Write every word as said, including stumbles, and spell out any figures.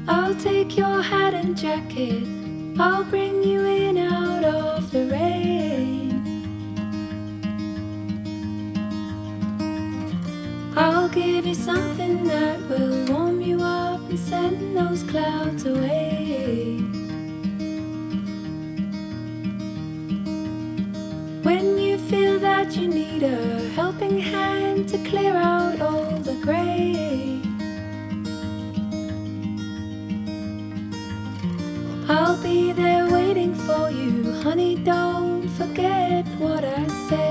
I'll take your hat and jacket, I'll bring you in out of the rain. I'll give you something that will warm you up and send those clouds away. When you feel that you need a helping hand to clear out all the grey, I'll be there waiting for you, honey, don't forget what I say.